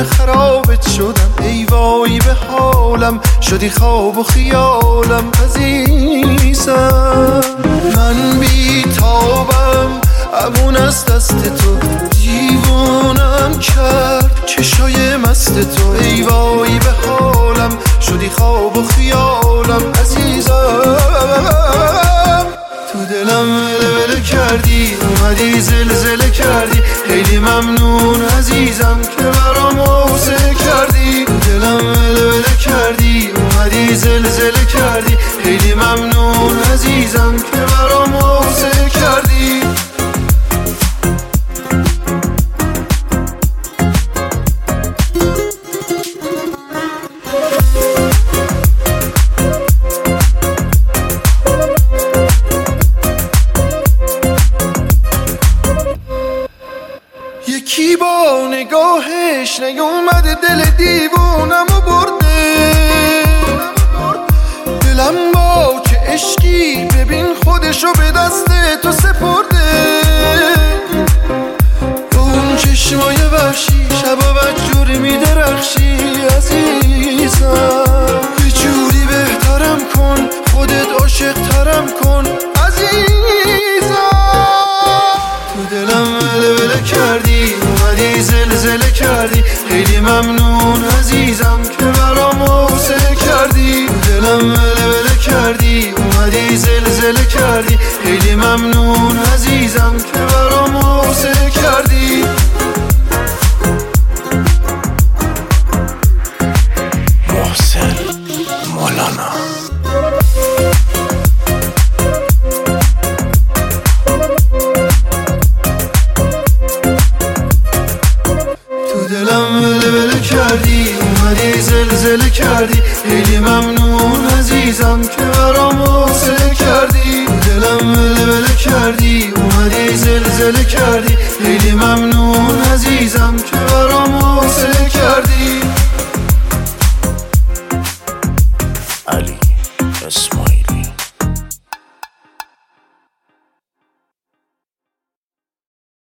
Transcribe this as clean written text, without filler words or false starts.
خونه خرابت شدم، ای وای به حالم، شدی خواب و خیالم عزیزم. من بی تابم امون از دست تو، دیوانم کرد چشای مست تو، ای وای به حالم، شدی خواب و خیالم عزیزم. تو دلم ولوله کردی، اومدی زلزله کردی، خیلی ممنون عزیزم که برام حوصله کردی. تو دلم ولوله کردی، اومدی زلزله کردی، خیلی ممنون عزیزم که برام حوصله کردی. یکی با نگاهش نیومده دل دیوونم و برده، دلم با چه عشقی ببین خودشو به دست تو سپرده. اون چشمای وحشی شبا بدجوری میدرخشی عزیزم، یه جوری بهترم کن، خودت عاشق ترم کن عزیزم. تو دلم ولوله کردی، اومدی زلزله کردی، خیلی ممنون عزیزم که برام حوصله کردی. تو دلم ولوله کردی، اومدی زلزله کردی، خیلی ممنون